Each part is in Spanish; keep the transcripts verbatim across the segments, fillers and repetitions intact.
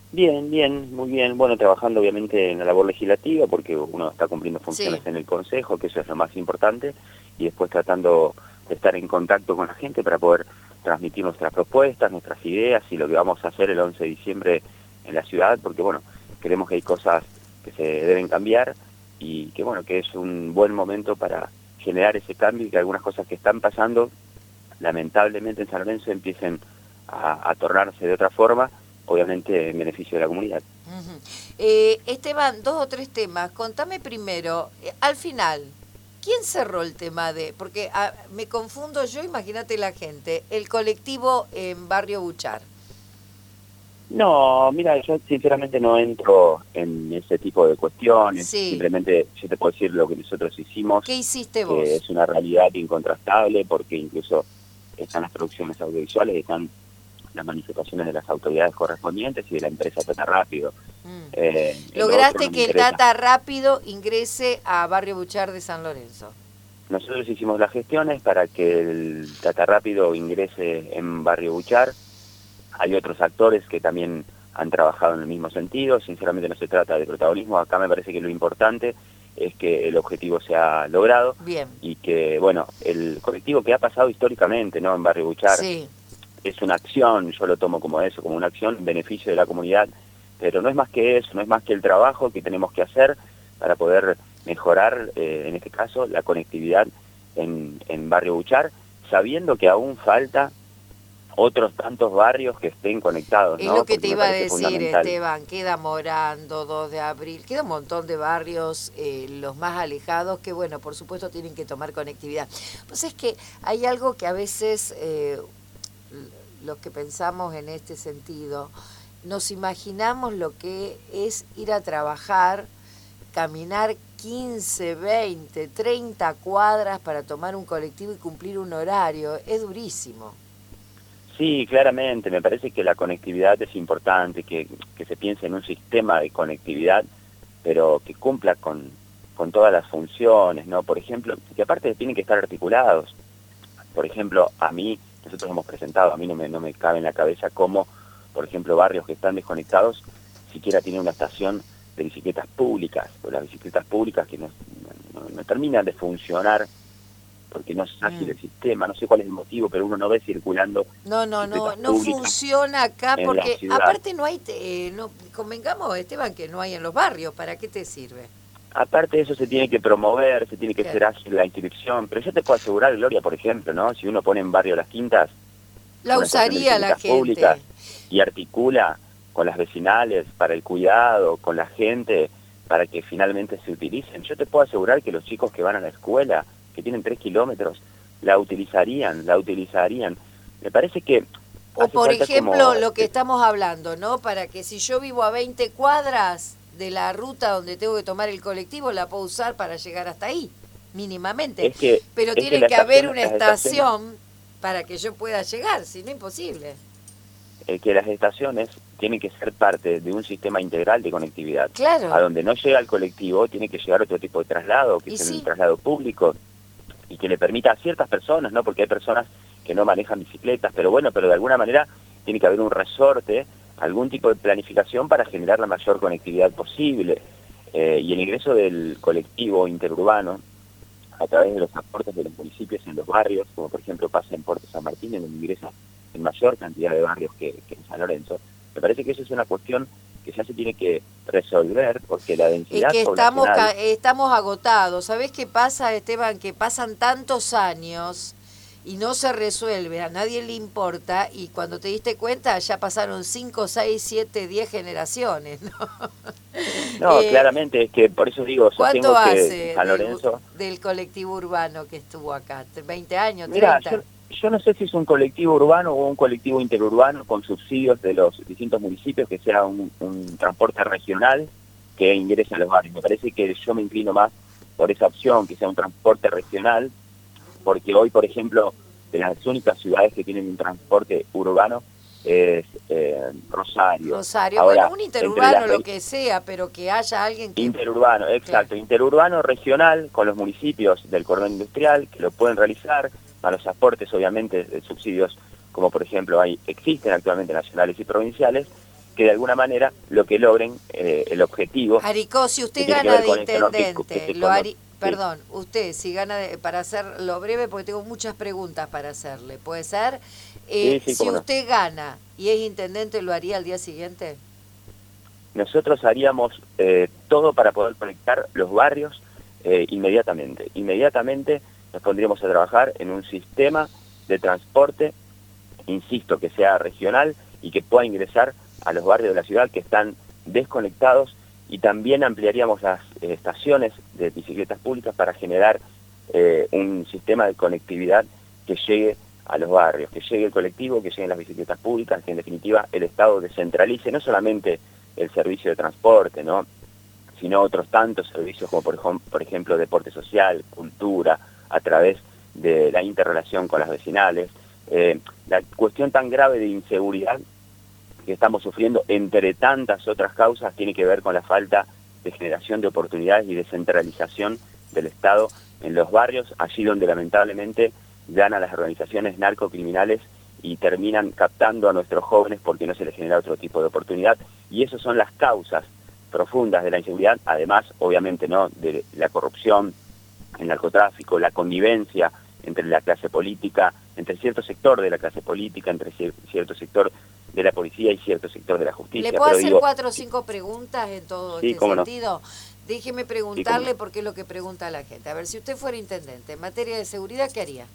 Bien, bien, muy bien. Bueno, trabajando obviamente en la labor legislativa porque uno está cumpliendo funciones Sí. en el Consejo, que eso es lo más importante, y después tratando de estar en contacto con la gente para poder transmitir nuestras propuestas, nuestras ideas y lo que vamos a hacer el once de diciembre en la ciudad, porque bueno, creemos que hay cosas que se deben cambiar y que bueno, que es un buen momento para generar ese cambio y que algunas cosas que están pasando, lamentablemente en San Lorenzo, empiecen a, a tornarse de otra forma, obviamente en beneficio de la comunidad. Uh-huh. eh, Esteban, dos o tres temas. Contame primero, eh, al final, ¿quién cerró el tema de...? Porque ah, me confundo yo, imagínate la gente, el colectivo en Barrio Buchar. No, mira, yo sinceramente no entro en ese tipo de cuestiones, Sí. simplemente yo te puedo decir lo que nosotros hicimos, ¿Qué hiciste que vos? es una realidad incontrastable, porque incluso están las producciones audiovisuales, están las manifestaciones de las autoridades correspondientes y de la empresa Tata Rápido. Mm. Eh, Lograste no que el Tata Rápido ingrese a Barrio Buchar de San Lorenzo. Nosotros hicimos las gestiones para que el Tata Rápido ingrese en Barrio Buchar. Hay otros actores que también han trabajado en el mismo sentido. Sinceramente no se trata de protagonismo. Acá me parece que lo importante es que el objetivo sea logrado. Bien. Y que, bueno, el colectivo que ha pasado históricamente, ¿no?, en Barrio Buchar, sí. es una acción, yo lo tomo como eso, como una acción en beneficio de la comunidad, pero no es más que eso, no es más que el trabajo que tenemos que hacer para poder mejorar, eh, en este caso, la conectividad en, en Barrio Buchar, sabiendo que aún falta otros tantos barrios que estén conectados, Es ¿no? lo que Porque te me iba a parece decir, fundamental. Esteban, queda Morando, dos de abril, queda un montón de barrios, eh, los más alejados, que bueno, por supuesto tienen que tomar conectividad. Pues es que hay algo que a veces, eh, los que pensamos en este sentido, nos imaginamos lo que es ir a trabajar, caminar quince, veinte, treinta cuadras para tomar un colectivo y cumplir un horario, es durísimo. Sí, claramente, me parece que la conectividad es importante, que, que se piense en un sistema de conectividad, pero que cumpla con, con todas las funciones, ¿no? Por ejemplo, que aparte tienen que estar articulados. Por ejemplo, a mí, nosotros hemos presentado, a mí no me, no me cabe en la cabeza cómo, por ejemplo, barrios que están desconectados, siquiera tienen una estación de bicicletas públicas, o las bicicletas públicas que no, no, no terminan de funcionar, porque no es ágil mm. el sistema, no sé cuál es el motivo, pero uno no ve circulando. No, no, no, no funciona acá porque aparte no hay, eh, no, convengamos, Esteban, que no hay en los barrios, ¿para qué te sirve? Aparte de eso se tiene que promover, se tiene que Claro. ser ágil la inscripción, pero yo te puedo asegurar, Gloria, por ejemplo, ¿no? Si uno pone en Barrio Las Quintas la usaría la gente públicas y articula con las vecinales para el cuidado, con la gente, para que finalmente se utilicen, yo te puedo asegurar que los chicos que van a la escuela, que tienen tres kilómetros, la utilizarían, la utilizarían. Me parece que... O por ejemplo, como... lo que estamos hablando, ¿no? Para que si yo vivo a veinte cuadras de la ruta donde tengo que tomar el colectivo, la puedo usar para llegar hasta ahí, mínimamente. Es que, Pero es tiene que, que haber una estación estación para que yo pueda llegar, si no, imposible. Eh, que las estaciones tienen que ser parte de un sistema integral de conectividad. Claro. A donde no llega el colectivo, tiene que llegar otro tipo de traslado, que ¿Y es sí? un traslado público, y que le permita a ciertas personas, ¿no? Porque hay personas que no manejan bicicletas, pero bueno, pero de alguna manera tiene que haber un resorte, algún tipo de planificación para generar la mayor conectividad posible. Eh, y el ingreso del colectivo interurbano, a través de los aportes de los municipios en los barrios, como por ejemplo pasa en Puerto San Martín, en donde ingresa en mayor cantidad de barrios que, que en San Lorenzo, me parece que eso es una cuestión que ya se tiene que resolver, porque la densidad es que estamos, poblacional... estamos agotados. ¿Sabés qué pasa, Esteban? Que pasan tantos años y no se resuelve, a nadie le importa, y cuando te diste cuenta ya pasaron cinco, seis, siete, diez generaciones, ¿no? No, eh, claramente, es que por eso digo, ¿cuánto sostengo hace que San Lorenzo... Del, del colectivo urbano que estuvo acá? ¿veinte años, Mira, treinta? Yo, yo no sé si es un colectivo urbano o un colectivo interurbano con subsidios de los distintos municipios, que sea un, un transporte regional que ingrese a los barrios. Me parece que yo me inclino más por esa opción, que sea un transporte regional, porque hoy, por ejemplo, de las únicas ciudades que tienen un transporte urbano es eh, Rosario. Rosario, Ahora, bueno, un interurbano, las... lo que sea, pero que haya alguien que... Interurbano, exacto, claro. Interurbano regional con los municipios del cordón industrial que lo pueden realizar, a los aportes obviamente de subsidios, como por ejemplo hay existen actualmente nacionales y provinciales, que de alguna manera lo que logren eh, el objetivo. Aricó, si usted gana de intendente, lo harí, perdón, sí. usted si gana de, para hacerlo breve, porque tengo muchas preguntas para hacerle, ¿puede ser? Eh, sí, sí, si usted no. gana y es intendente, ¿lo haría al día siguiente? Nosotros haríamos eh, todo para poder conectar los barrios eh, inmediatamente. Inmediatamente nos pondríamos a trabajar en un sistema de transporte, insisto, que sea regional y que pueda ingresar a los barrios de la ciudad que están desconectados, y también ampliaríamos las eh, estaciones de bicicletas públicas para generar eh, un sistema de conectividad que llegue a los barrios, que llegue el colectivo, que lleguen las bicicletas públicas, que en definitiva el Estado descentralice no solamente el servicio de transporte, ¿no?, sino otros tantos servicios como por, por ejemplo deporte social, cultura, a través de la interrelación con las vecinales. Eh, la cuestión tan grave de inseguridad que estamos sufriendo, entre tantas otras causas, tiene que ver con la falta de generación de oportunidades y descentralización del Estado en los barrios, allí donde lamentablemente ganan las organizaciones narcocriminales y terminan captando a nuestros jóvenes porque no se les genera otro tipo de oportunidad. Y esas son las causas profundas de la inseguridad, además, obviamente, no de la corrupción, el narcotráfico, la connivencia entre la clase política, entre cierto sector de la clase política, entre cierto sector de la policía y cierto sector de la justicia. ¿Le puedo Pero hacer digo, cuatro o cinco preguntas en todo sí, este sentido? No. Déjeme preguntarle, sí, porque es lo que pregunta la gente. A ver, si usted fuera intendente, en materia de seguridad, ¿qué haría?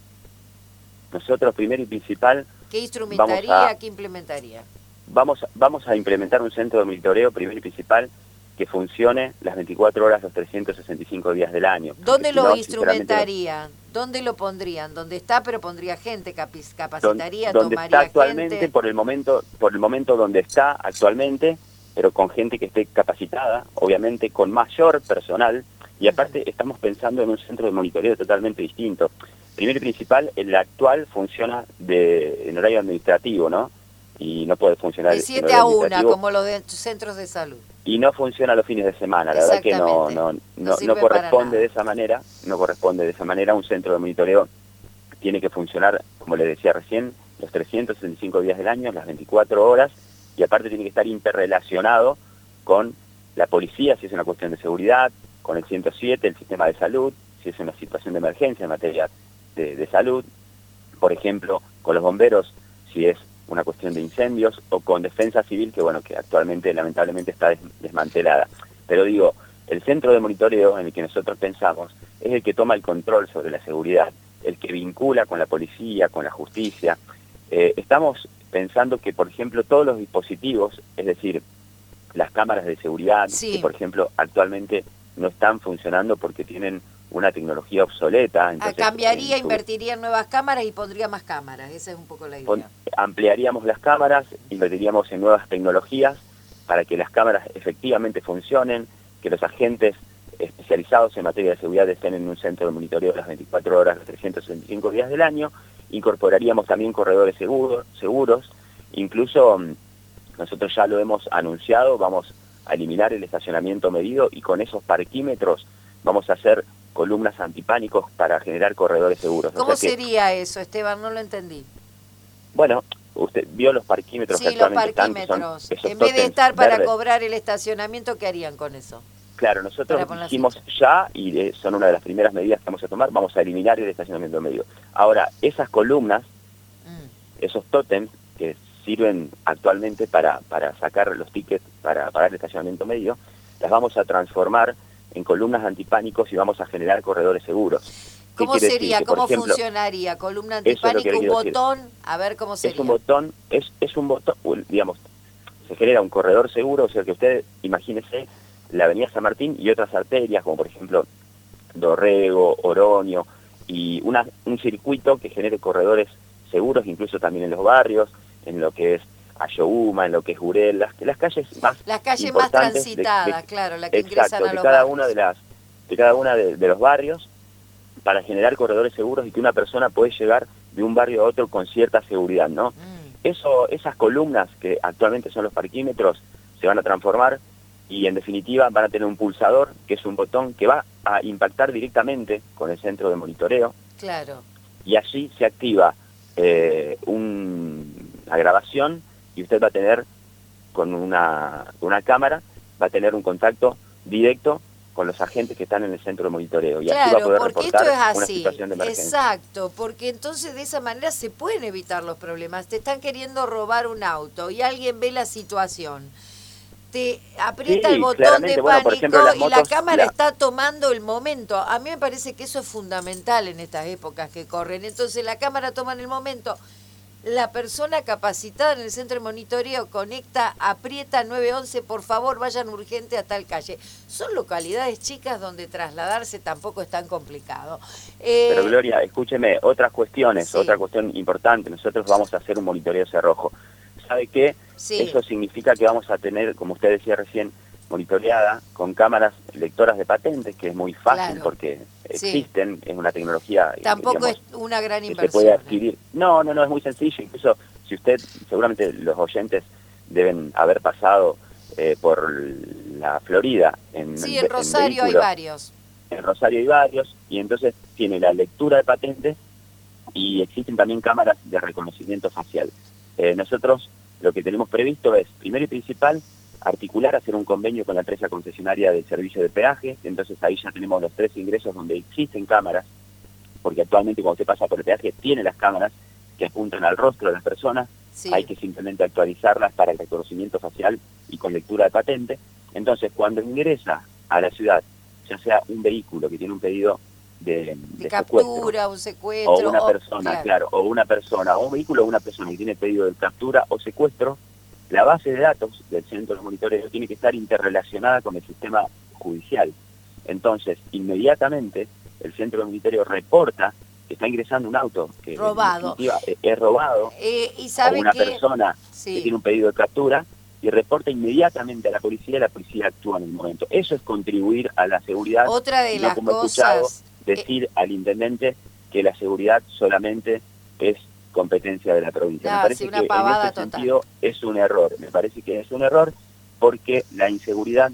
Nosotros, primero y principal... ¿Qué instrumentaría, a, qué implementaría? Vamos, vamos a implementar un centro de monitoreo, primero y principal, que funcione las veinticuatro horas, los trescientos sesenta y cinco días del año. ¿Dónde lo no, instrumentarían? ¿Dónde lo pondrían? ¿Dónde está? Pero pondría gente, capacitaría, donde tomaría está actualmente, gente. por el momento, por el momento donde está actualmente, pero con gente que esté capacitada, obviamente con mayor personal, y aparte uh-huh. estamos pensando en un centro de monitoreo totalmente distinto. Primero y principal, el actual funciona de, en horario administrativo, ¿no? Y no puede funcionar de siete a una, como los de centros de salud. Y no funciona los fines de semana, la verdad que no, no, no, no, no corresponde de esa manera, no corresponde de esa manera. Un centro de monitoreo tiene que funcionar, como le decía recién, los trescientos sesenta y cinco días del año, las veinticuatro horas, y aparte tiene que estar interrelacionado con la policía, si es una cuestión de seguridad, con el ciento siete, el sistema de salud, si es una situación de emergencia en materia de, de salud, por ejemplo, con los bomberos, si es una cuestión de incendios, o con defensa civil, que bueno, que actualmente lamentablemente está des desmantelada. Pero digo, el centro de monitoreo en el que nosotros pensamos es el que toma el control sobre la seguridad, el que vincula con la policía, con la justicia. Eh, estamos pensando que, por ejemplo, todos los dispositivos, es decir, las cámaras de seguridad, sí. que por ejemplo actualmente no están funcionando porque tienen una tecnología obsoleta. Entonces, ah, cambiaría, en su... invertiría en nuevas cámaras y pondría más cámaras, esa es un poco la idea. Pon, ampliaríamos las cámaras, invertiríamos en nuevas tecnologías para que las cámaras efectivamente funcionen, que los agentes especializados en materia de seguridad estén en un centro de monitoreo las veinticuatro horas, los trescientos sesenta y cinco días del año. Incorporaríamos también corredores seguros, seguros, incluso nosotros ya lo hemos anunciado, vamos a eliminar el estacionamiento medido y con esos parquímetros vamos a hacer columnas antipánicos para generar corredores seguros. ¿Cómo o sea sería que, eso, Esteban? No lo entendí. Bueno, usted vio los parquímetros sí, que actualmente los parquímetros. Están, que son en vez de estar para verdes. Cobrar el estacionamiento, ¿qué harían con eso? Claro, nosotros dijimos ya, y eh, son una de las primeras medidas que vamos a tomar, vamos a eliminar el estacionamiento medio. Ahora, esas columnas, mm. esos tótems que sirven actualmente para, para sacar los tickets, para pagar el estacionamiento medio, las vamos a transformar en columnas antipánicos y vamos a generar corredores seguros. ¿Cómo sería? Que, ¿Cómo ejemplo, funcionaría? ¿Columna antipánico, es un botón? Decir. A ver cómo sería. Es un botón, es, es un botón, digamos, se genera un corredor seguro, o sea que usted, imagínese, la avenida San Martín y otras arterias, como por ejemplo Dorrego, Oroño, y una, un circuito que genere corredores seguros, incluso también en los barrios, en lo que es Ayohuma, en lo que es Gurel, las, las calles más las calles más transitadas, de, de, claro, la que exacto, ingresan a de los cada barrios. una de las de cada una de, de los barrios, para generar corredores seguros y que una persona puede llegar de un barrio a otro con cierta seguridad, ¿no? Mm. Eso, esas columnas que actualmente son los parquímetros se van a transformar y en definitiva van a tener un pulsador, que es un botón que va a impactar directamente con el centro de monitoreo. Claro. Y allí se activa eh, un, una grabación y usted va a tener con una, con una cámara va a tener un contacto directo con los agentes que están en el centro de monitoreo y claro, así va a poder porque reportar esto es así, una situación de emergencia. Exacto, porque entonces de esa manera se pueden evitar los problemas. Te están queriendo robar un auto y alguien ve la situación, te aprieta Sí, el botón claramente, de bueno, por pánico ejemplo, las y motos, la cámara la... está tomando el momento. A mí me parece que eso es fundamental en estas épocas que corren. Entonces la cámara toma en el momento, la persona capacitada en el centro de monitoreo conecta, aprieta nueve once, por favor vayan urgente a tal calle. Son localidades chicas donde trasladarse tampoco es tan complicado. Eh, Pero Gloria, escúcheme, otras cuestiones, sí. otra cuestión importante, nosotros vamos a hacer un monitoreo cerrojo. ¿Sabe qué? Sí. Eso significa que vamos a tener, como usted decía recién, monitoreada con cámaras lectoras de patentes, que es muy fácil Claro. porque Sí. existen, es una tecnología Tampoco digamos, es una gran que inversión. se puede ¿eh? adquirir. No, no, no, es muy sencillo. Incluso si usted, seguramente los oyentes deben haber pasado eh, por la Florida. En, Sí, en Rosario en hay varios. En Rosario hay varios, y entonces tiene la lectura de patentes y existen también cámaras de reconocimiento facial. Eh, nosotros lo que tenemos previsto es, primero y principal, articular, hacer un convenio con la empresa concesionaria del servicio de peaje. Entonces ahí ya tenemos los tres ingresos donde existen cámaras, porque actualmente cuando usted pasa por el peaje tiene las cámaras que apuntan al rostro de las personas, sí. Hay que simplemente actualizarlas para el reconocimiento facial y con lectura de patente. Entonces cuando ingresa a la ciudad, ya sea un vehículo que tiene un pedido de, de, de captura, un secuestro, o una o, persona, claro. claro, o una persona, o un vehículo o una persona que tiene pedido de captura o secuestro, la base de datos del centro de monitoreo tiene que estar interrelacionada con el sistema judicial. Entonces, inmediatamente, el centro de monitoreo reporta que está ingresando un auto que robado. En es, es robado, eh, ¿y sabe o una que... persona sí. que tiene un pedido de captura, y reporta inmediatamente a la policía, y la policía actúa en el momento. Eso es contribuir a la seguridad. Otra de no las como cosas... he escuchado decir eh, al intendente que la seguridad solamente es competencia de la provincia. No, me parece sí, una que pavada en ese total. sentido es un error. Me parece que es un error porque la inseguridad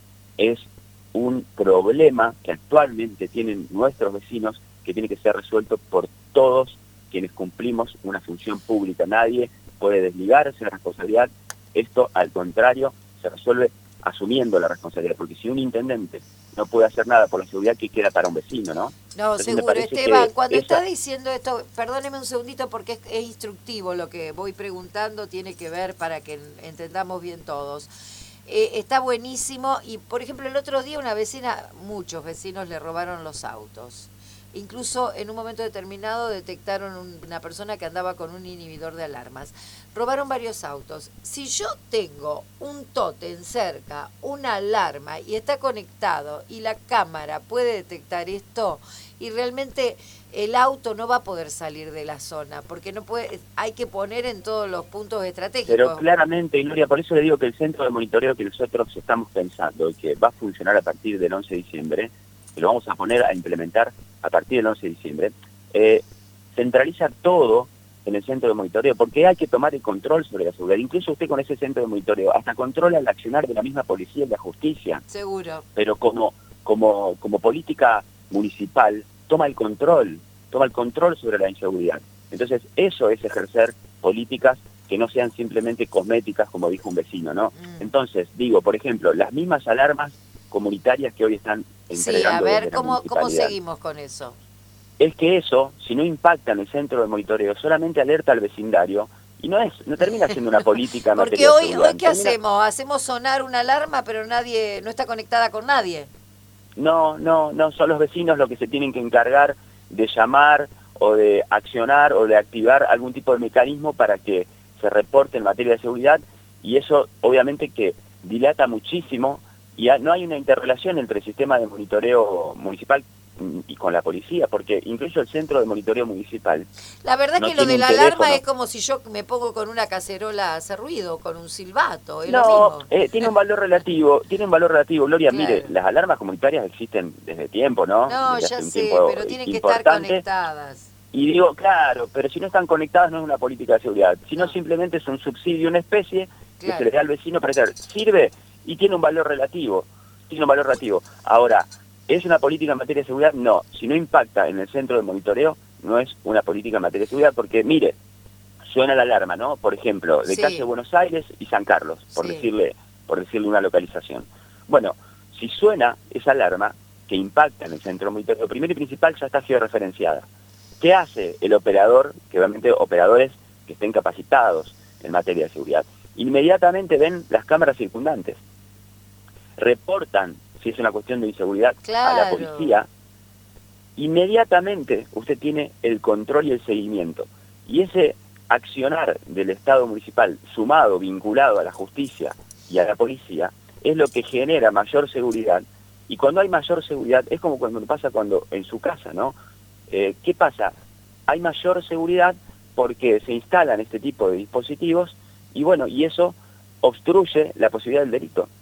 es un problema que actualmente tienen nuestros vecinos, que tiene que ser resuelto por todos quienes cumplimos una función pública. Nadie puede desligarse de la responsabilidad. Esto, al contrario, se resuelve asumiendo la responsabilidad, porque si un intendente no puede hacer nada por la seguridad, ¿qué queda para un vecino, no? No, Entonces, seguro. Esteban, cuando esa... está diciendo esto, perdóneme un segundito porque es, es instructivo lo que voy preguntando, tiene que ver para que entendamos bien todos. Eh, está buenísimo y, por ejemplo, el otro día una vecina, muchos vecinos le robaron los autos. Incluso en un momento determinado detectaron un, una persona que andaba con un inhibidor de alarmas. Robaron varios autos. Si yo tengo un tótem cerca, una alarma y está conectado y la cámara puede detectar esto y realmente el auto no va a poder salir de la zona porque no puede, hay que poner en todos los puntos estratégicos. Pero claramente, Gloria, por eso le digo que el centro de monitoreo que nosotros estamos pensando y que va a funcionar a partir del once de diciembre, que lo vamos a poner a implementar a partir del once de diciembre, eh, centraliza todo en el centro de monitoreo, porque hay que tomar el control sobre la seguridad. Incluso usted con ese centro de monitoreo hasta controla el accionar de la misma policía y la justicia. Seguro. Pero como, como, como política municipal, toma el control, toma el control sobre la inseguridad. Entonces, eso es ejercer políticas que no sean simplemente cosméticas, como dijo un vecino, ¿no? Mm. Entonces, digo, por ejemplo, las mismas alarmas comunitarias que hoy están entregando. Sí, a ver, ¿cómo, ¿cómo seguimos con eso? Es que eso, si no impacta en el centro de monitoreo, solamente alerta al vecindario y no es no termina siendo una política en Porque materia hoy, de seguridad. hoy ¿qué termina... hacemos? ¿Hacemos sonar una alarma pero nadie no está conectada con nadie? No, no, no, son los vecinos los que se tienen que encargar de llamar o de accionar o de activar algún tipo de mecanismo para que se reporte en materia de seguridad, y eso obviamente que dilata muchísimo y no hay una interrelación entre el sistema de monitoreo municipal y con la policía, porque incluso el centro de monitoreo municipal... La verdad no que lo de la teléfono. alarma es como si yo me pongo con una cacerola a hacer ruido, con un silbato, es no, lo mismo. Eh, tiene un valor relativo, tiene un valor relativo, Gloria, claro. Mire, las alarmas comunitarias existen desde tiempo, ¿no? No, desde ya hace un sé, tiempo pero tienen importante. que estar conectadas. Y digo, claro, pero si no están conectadas no es una política de seguridad, sino no. simplemente es un subsidio, una especie claro. que se le da al vecino para hacer, sirve y tiene un valor relativo, tiene un valor relativo. Ahora, ¿es una política en materia de seguridad? No, si no impacta en el centro de monitoreo, no es una política en materia de seguridad, porque mire, suena la alarma, ¿no? Por ejemplo, de Sí. calle Buenos Aires y San Carlos, por Sí. decirle, por decirle una localización. Bueno, si suena esa alarma que impacta en el centro móvil, lo primero y principal ya está georreferenciada. ¿Qué hace el operador? Que obviamente operadores que estén capacitados en materia de seguridad. Inmediatamente ven las cámaras circundantes. Reportan, si es una cuestión de inseguridad, Claro. a la policía. Inmediatamente usted tiene el control y el seguimiento. Y ese accionar del Estado municipal sumado, vinculado a la justicia y a la policía, es lo que genera mayor seguridad. Y cuando hay mayor seguridad, es como cuando pasa cuando en su casa, ¿no? Eh, ¿Qué pasa? Hay mayor seguridad porque se instalan este tipo de dispositivos y bueno, y eso obstruye la posibilidad del delito.